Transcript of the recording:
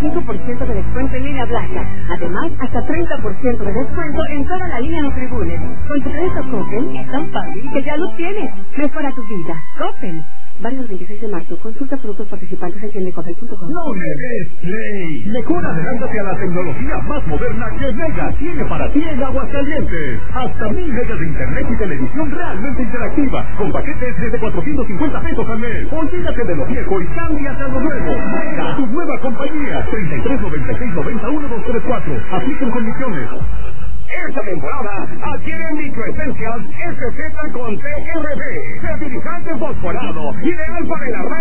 25% de descuento en línea blanca. Además, hasta 30% de descuento en toda la línea Nutribullets. Con tu crédito Coppel es tan fácil que ya lo tienes. Mejora tu vida. Coppel. Válido el 26 de marzo. Consulta productos participantes en tiendecoppel.com. ¡No le des play! Mejor adelántate a la tecnología más moderna que Mega tiene para ti en Aguascalientes. Hasta 1000 megas de internet y televisión realmente interactiva, con paquetes desde 450 pesos al mes. Olvídate de lo viejo y cámbiate a lo nuevo. Mega, tu nueva compañía. 33 96 91 234. Apliquen condiciones. Esta temporada adquieren Micro Essentials SZ con TRB, fertilizante fosforado, ideal para el arranque